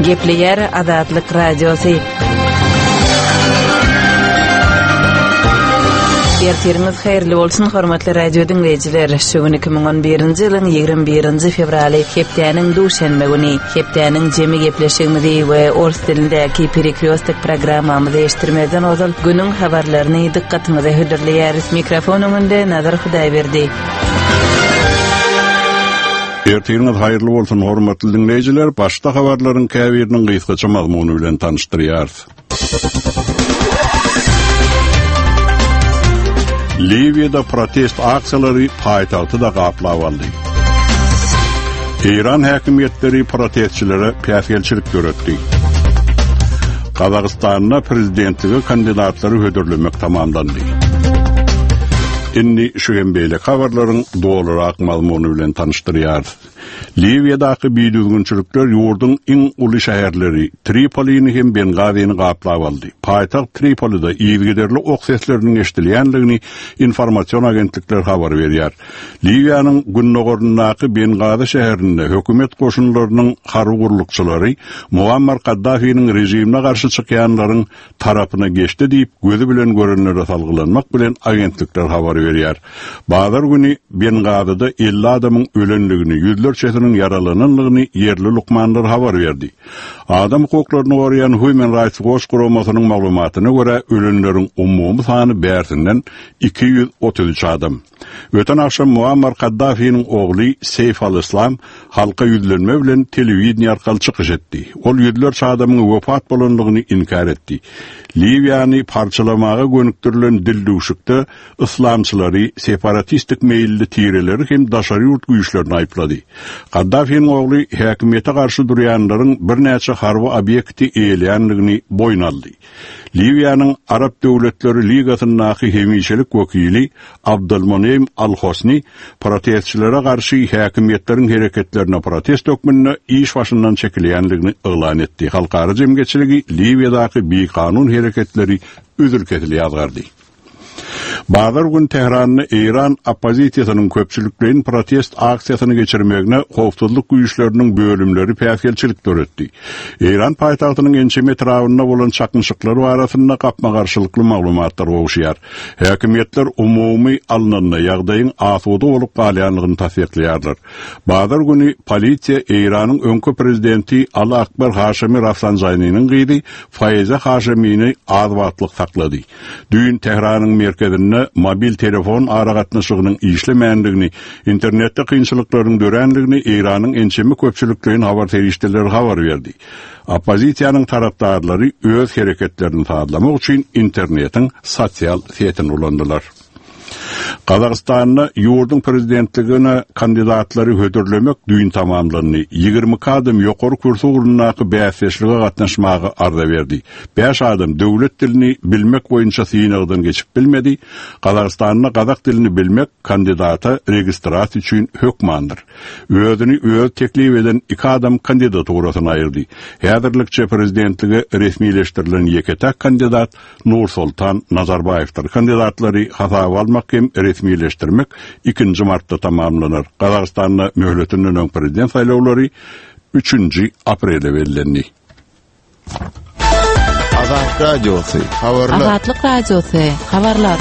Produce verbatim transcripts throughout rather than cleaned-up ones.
Gepleyer Azatlyk Radiosu. Ertirimiz hayırlı olsun, hormatly radio dinleyijiler. Şugun iki ming on birinji ýylyň ýygrimi birinji fevraly hepdäniň duşanma güni, hepdäniň jemi gepleşigimizi we orsy dilindäki Periklostik programmamyzy eşitdirmeden ozal günüň habarlaryny dikkatinize höderleýäris. Mikrofon öňünde Nazar Hudaýberdi. Ertirimiz hayırlı olsun, hormatly dinleyijiler. Başda habarlaryň käbiriniň gysgaça mazmuny bilen tanışdyrýarys. Livya'da protest aksiyaları payitahty da gaplap aldy. İran häkimetleri protestçilere päsgelçilik göretdi. Kazakstanyň prezidentligi kandidatlary hödürlemek tamamlandy. Inni şu hembeyle habarlaryň dolarak mazmuny bilen tanışdyrýar. Livya'daky biýdüzgünçilikler ýurduň iň uly şäherleri Tripolini hem Bengaziňi gaplap aldy. Paýtaht Tripolida ýygyderli ok sesleriniň eşdilýänligini informasiýon agentlikleri habar berýär. Livyanyň günnogorundaky Bengazi şäherinde hökümet goşunlarynyň harwurlukçylary Muammar Kaddafiň rejimine garşy çykýanlaryň tarapyna geçdi diýip gözü bilen görenlere salgylanmak bilen agentlikler habar berýär. Bazar güni Bengazi'da elli adamyň ölenligini, yüzlerçe yaralananlygyny yerli lukmanlar habar berdi. Adam hukuklaryny gorayan Human Rights Watch guramasynyň maglumatyna görä ölenleriň umumy sany bärsinden iki yüz otuz üç adam. Öten akşam Muammar Kaddafiň ogly Seyf al-Islam halka ýüzlenme bilen telewizion arkaly çykyş etdi. Ol yüzlerçe adamyň wefat bolanlygyny inkar etdi. Livyany parçalamaga gönüktirilen dildüşükde islamçylary separatistik meýilli tireleri hem daşary ýurt güýçlerini aýplady. Kaddafiň ogly häkimete garşy durýanlaryň birnäçe harby obyekti eýelýänligini boyun aldy. Livyanyň Arab Döwletleri Ligasynyň hemişelik wekili Abdulmonem Al-Hosni protestçilere garşy häkimetleriň hereketlerine protest ökmünde iş başyndan çekilýänligini elan etdi. Halkara jemgyýetçiligi Livyadaky bir kanun hereketleri üzül kesilýärdi. Bazar gün Tehranyň İran opozisiýasynyň köpçüliklerin protest aksiýasyny geçirmegine howpsuzlyk güýçleriniň bölümleri päsgelçilik göretdi. İran paýtagtynyň ençeme etrawyna bolan çakynşyklary barasynda gapma garşylykly maglumatlar ogşýar. Häkimetler umumy alnanyna ýagdaýyň asuda bolup galýanlygyny tasdiklýarlar. Bazar güni polisiýa İranyň öňkü prezidenti Ali Akbar Haşimi Rafsanjanynyň gyzy Fayza Haşimini azatlyk saklady. Düýün Tehranyň merkezinde mobil telefon aragatnaşygynyň işlemändigini, internetde kynçylyklaryň dörenligini İranyň ençeme köpçülikleriniň habar terişdeleri habar berdi. Opozisiýanyň tarapdarlary öz hereketlerini sağlamak üçin internetiň sosial setini ulandylar. Kazakstanyň ýurduň prezidentligine kandidatlary hödürlemek düýün tamamlandy. ýygrimi adam ýokary kürsü urundaky bäsleşlige gatnaşmagy arza berdi. beş adam döwlet dilini bilmek boýunça synagdan geçip bilmedi. Kazakstanyň kazak dilini bilmek kandidata registrasiýa üçin hökmandyr. Özüni öz teklip eden iki adam kandidaturasyny aýyrdy. Häzirlikçe prezidentligi resmileşdirilen ýeketek kandidat Nursultan Nazarbaýewdir. Kandidatlary hasaba almak hem resmileştirmek ikinji martda tamamlanır. Kazakstanyň möhletiniň öň prezident saýlawlary üçünji aprelde bellendi. Azatlyk Radiosu habarlar. Azatlyk Radiosu habarlar.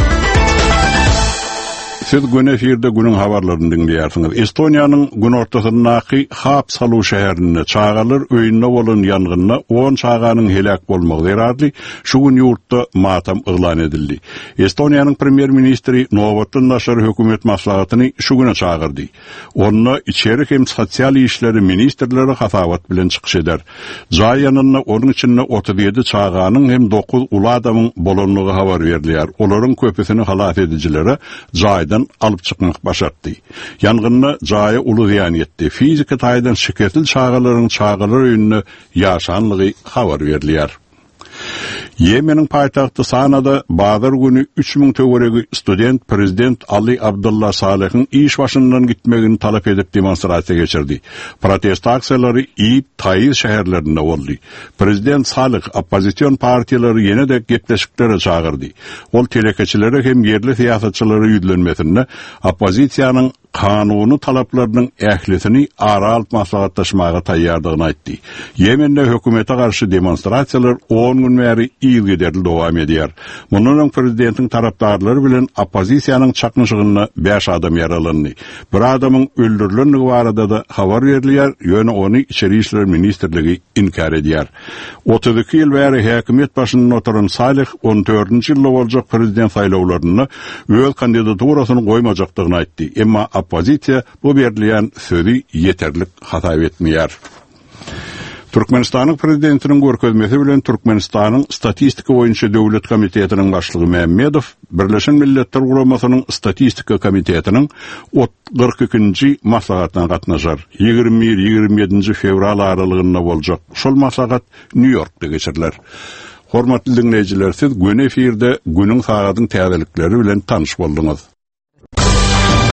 Siz gün efirde günün habarlaryny dinleýärsiňiz. Estoniýanyň gün ortasyndaky Haapsalu şäherinde çağalar öýünde bolan ýangyna on çağanyň helak bolmagy zerarly şu gün ýurtda matam elan edildi. Estoniýanyň premier ministri Nowatyn naşary hökümet maslahatyny şu güne çağırdy. Onu içeri hem sosial işleri ministrleri hasabat bilen çykyş eder. Jaý ýanyna onuň içinde otuz ýedi çağanyň hem dokuz uly adamyň bolanlygy habar berilýär. Olaryň köpüsini halat edijilere jaýdan alıp çıkmak başardı. Yangınna jaýa uly ziyan etdi. Fiziki taýdan şiketil çağalaryň çağalar öýünde ýaşanlygy habar berilýär. Yemen'in paytahtı Sana'da Bazar günü üç bin töweregi student prezident Ali Abdullah Salih'in iş başından gitmegini talep edip demonstrasiya geçirdi. Protest aksiyaları İp, Taiz şäherlerinde oldu. Prezident Salih opozisyon partiýalary ýene de gepleşiklere çağırdı. Ol telekeçilere hem yerli siýasatçylary ýüzlenmesinde opozisiýanyň kanunu talaplarının ählisini ara alıp maslahatlaşmaga tayyardygyny aýtdy. Yemende hökümete garşy demonstrasiýalar on gün bäri ýylgyderli dowam edýär. Munun prezidentiň tarapdarlary bilen oppozisiýanyň çaknyşygyna beş adam yaralandy. Bir adamyň öldürilenligi barada da habar berilýär, ýöne onu İçeri İşler Ministrligi inkar edýär. otuz iki ýyl bäri häkimet başynda oturan Salih on dördünji ýylda boljak prezident saýlawlaryna öz kandidaturasyny goýmajakdygyny aýtdy. Emma oppozisiýa bu berilýän sözi yeterlik hata etmeýär. Türkmenistanyň prezidentiniň görkezmesi bilen Türkmenistanyň statistika boýunça döwlet komitetiniň başlygy Mehmedow Birleşen Milletler Guramasynyň statistika komitetiniň kırk ikinji maslahatyna gatnaşar. ýygrimi bir ýygrimi ýedinji fevral aralygynda boljak. Şol maslahat New Yorkda geçiriler. Hormatly dinleýijiler, siz gün efirde günüň sagatyň täzelikleri bilen tanyş boldyňyz.